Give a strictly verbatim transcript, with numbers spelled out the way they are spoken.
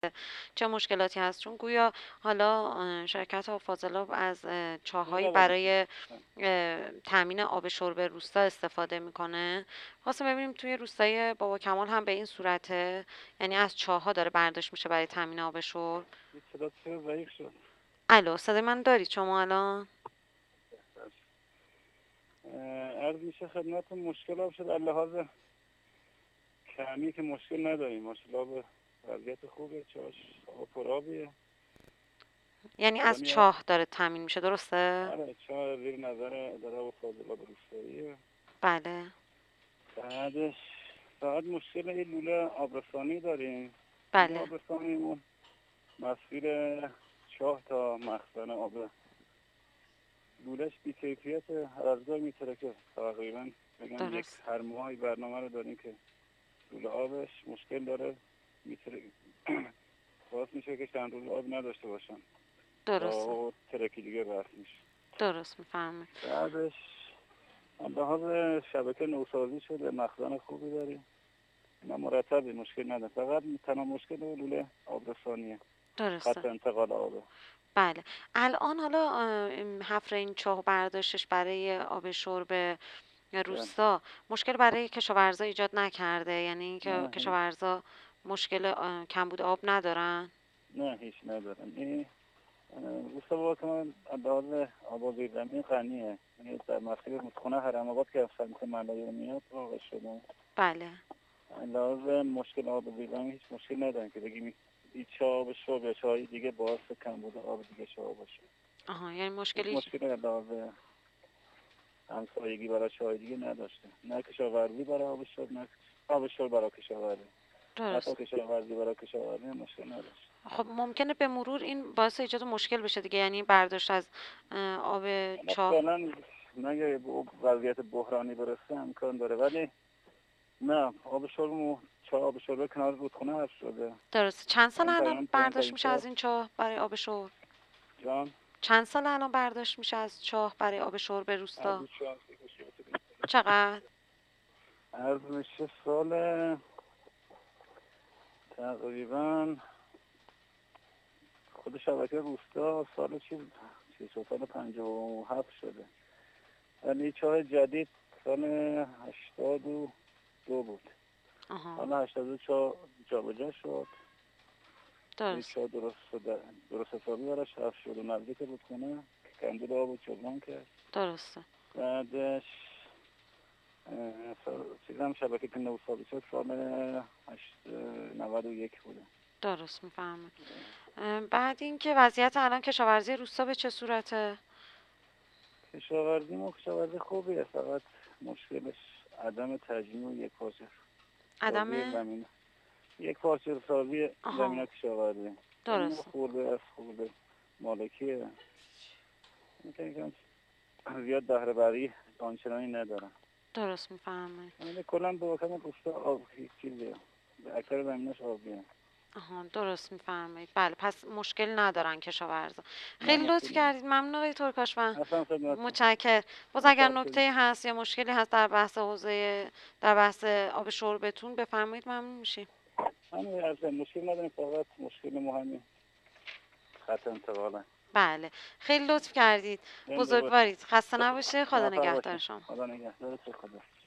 چه مشکلاتی هست؟ چون گویا حالا اه، شرکت آب فاضلاب از اه، چاه‌هایی یه لحظه. برای اه، تامین آب شرب روستا استفاده میکنه. خواستم ببینیم توی روستای بابا کمال هم به این صورته، یعنی از چاه‌ها داره برداشت میشه برای تامین آب شرب. یه صدا چرا ضعیف شد؟ الو، صدای من دارید شما الان؟ اه، عرض میشه خدمت مشکل آب شد از لحاظ کمی که مشکل نداریم، ماشاءالله آب وضعیت خوبه، چاش آب پرآبیه. یعنی حالا از نیاز چاه داره تامین میشه، درسته؟ آره چاه زیر نظر اداره آب فاضلاب روستاییه. بله. بعدش فقط مشکل این لوله آبرسانی داریم. لوله بله. آبرسانیمون مسیر چاه تا مخزن آب لولهش بی‌کیفیت، هر از گاهی میترکه. تقریبا بگم یک درست. هر ماهی برنامه رو داریم که لوله آبش مشکل داره، میتره باعث میشه که چند روز آب نداشته باشن تا درسته. او ترکی دیگه بحث میشه. درست میفهمه. بعدش از لحاظ شبکه نوسازی شده، مخزن خوبی داریم، اینا مرتبه، مشکل نداره. فقط تنها مشکل لوله آبرسانیه، درسته. خط انتقال آبه. بله. الان حالا اه، ام، حفر این چاه و برداشتش برای آب شرب بله. روستا مشکل برای کشاورزا ایجاد نکرده؟ یعنی اینکه نه هیچ کشاورزا مشکل اه، کمبود آب ندارن؟ نه هیچ ندارم. این روستا با که من لحاظ آب زیرزمین غنیه، یعنی در مسیر رودخونه حرم آباد که از سمت ملایو میاد واقع شده. بله. لحاظ مشکل آب زیرزمین هیچ مشکل ندارم که بگیم هیچ چاه آب شرب یا چاهی دیگه باعث کمبود آب دیگه شاه باشه. آها، یعنی هیچ مشکلی. مشکلی از لحاظ همسایگی برای چاه دیگه نداشته، نه کشاورزی برای آب شرب، نه آب شرب برای کشاورزی. حتی درست. کشاورزی برای کشاورزی مشکل نداشت. خب ممکنه به مرور این باعث ایجاد مشکل بشه دیگه، یعنی برداشت از اه، آب حالا چاه. فعلا مگه به اون وضعیت بحرانی برسه امکان داره، ولی نه، آب شرب چاه آب شرب کنار رودخونه حذف شده. درست. چند سال این الان تقریبا برداشت پایین میشه سال از این چاه برای آب شرب؟ جان چند سال الان برداشت میشه از چاه برای آب شرب از روستا؟ این چاه چقدر؟ عرض میشه سال تقریبا خود شبکه روستا سال چیز چیز سال پنجاه و هفت شده، ولی چاه جدید سال هشتاد و دو بود. آها. حالا هشتاد و دو چاه جابجا شد، یه درست. چاه درست شده، درست حسابی براش حفظ شد و نزدیک رودخونه که کندود آب و جبران کرد. درسته. بعدش اه، سال چیزم شبکه که نوسازی شد سال هشت نود و یک بوده. درست میفهمه. بعد اینکه وضعیت الان کشاورزی روستا به چه صورته؟ کشاورزی ما کشاورزی خوبیه، فقط مشکلش عدم تجمیع و یک پارچه سازی عدم. زمین، یک پارچه سازی آها. زمین کشاورزی. زمین ما درسته. خورده از خورده مالکیه، این که یکم زیاد بهره بری آنچنانی ندارن. درست میفهمه. یعنی کلا به وکم روستا آب هیچ چیزیه، به اکثر زمینش آبیه. آها، درست میفرمایید. بله، پس مشکل ندارن کشاورزا. نه خیلی مشکل لطف نیست. کردید. ممنون آقای ترکاشفن. اصلا خدمتتون. متشکر. باز اگر متشکرم. نکته هست یا مشکلی هست در بحث حوزه در بحث آب شربتون بفرمایید، ممنون میشیم. همین از مشکل نداریم، فقط مشکل ما همین خط انتقاله. بله. خیلی لطف کردید. زنده باشید. بزرگوارید. خسته نباشه. خدا موفق نگهدار باشید. شما. خدا نگهدارت. خدا.